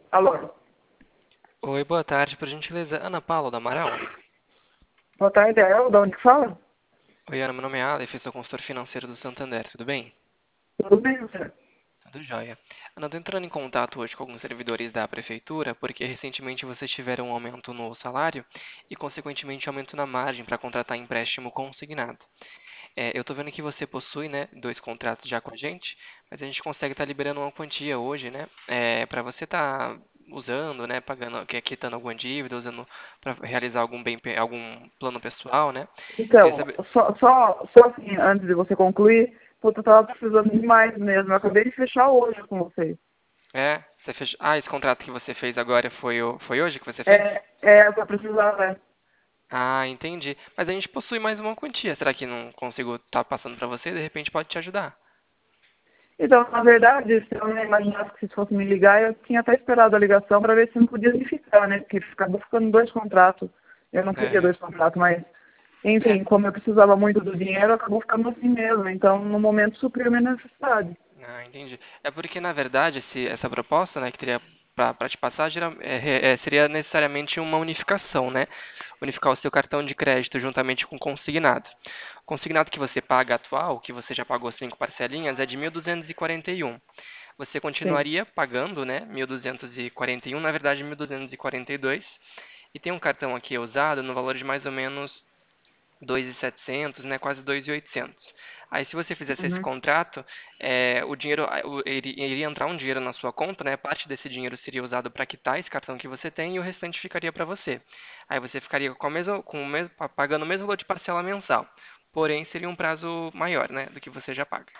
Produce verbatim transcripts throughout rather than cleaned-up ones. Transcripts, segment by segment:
Alô, Oi, boa tarde, por gentileza, Ana Paula do Amaral? boa tarde, é eu, da onde que fala? Oi, Ana, meu nome é Aleph, eu sou consultor financeiro do Santander, tudo bem? Tudo bem, você? Tudo jóia. Ana, eu tô entrando em contato hoje com alguns servidores da prefeitura, porque recentemente vocês tiveram um aumento no salário e, consequentemente, aumento na margem para contratar empréstimo consignado. É, eu tô vendo que você possui, né, dois contratos já com a gente, mas a gente consegue estar liberando uma quantia hoje, né, é, para você estar usando, né, pagando, que- quitando alguma dívida, usando para realizar algum bem, pe- algum plano pessoal, né? Queria Então, saber. só, só, só assim, antes de você concluir, puta, eu tava precisando demais mesmo. Eu acabei de fechar hoje com vocês. É, você fez. Ah, esse contrato que você fez agora foi, o... foi hoje que você fez? É, é, eu tô precisando, né? Ah, entendi. Mas a gente possui mais uma quantia. Será que não consigo estar passando para você? De repente pode te ajudar. Então, na verdade, se eu não imaginasse que vocês fossem me ligar, eu tinha até esperado a ligação para ver se não podia unificar, né? Porque acabou ficando dois contratos. Eu não queria É, dois contratos, mas, é. enfim, como eu precisava muito do dinheiro, acabou ficando assim mesmo. Então, no momento, supriu a minha necessidade. Ah, entendi. É porque, na verdade, esse- essa proposta, né, que teria para te passar, geral- é, é, é, seria necessariamente uma unificação, né? Unificar o seu cartão de crédito juntamente com o consignado. O consignado que você paga atual, que você já pagou cinco parcelinhas, é de mil duzentos e quarenta e um. Você Sim. continuaria pagando, né, mil duzentos e quarenta e um, na verdade mil duzentos e quarenta e dois, e tem um cartão aqui usado no valor de mais ou menos dois mil e setecentos, né, quase dois mil e oitocentos. Aí se você fizesse esse Uhum. contrato, é, o dinheiro o- iri- iria entrar um dinheiro na sua conta, né? Parte desse dinheiro seria usado para quitar esse cartão que você tem e o restante ficaria para você. Aí você ficaria com a mesma, com o mesmo, pagando o mesmo valor de parcela mensal. Porém, seria um prazo maior, né, do que você já paga.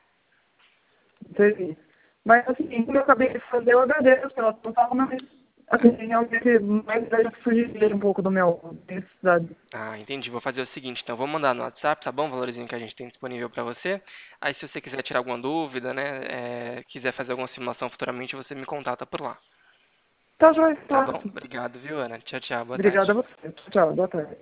Entendi. Mas, assim, como eu acabei de fazer, eu agradeço pela total, mas, assim, realmente, mais deve fugir um pouco do meu necessidade. Ah, entendi. Vou fazer o seguinte, então vou mandar no WhatsApp, tá bom? O valorzinho que a gente tem disponível para você. Aí se você quiser tirar alguma dúvida, né, é, quiser fazer alguma simulação futuramente, você me contata por lá. Tá, joia, Tá bom? fácil. Obrigado, viu, Ana? Tchau, tchau. Boa Obrigada a tarde. você. Tchau, boa tarde.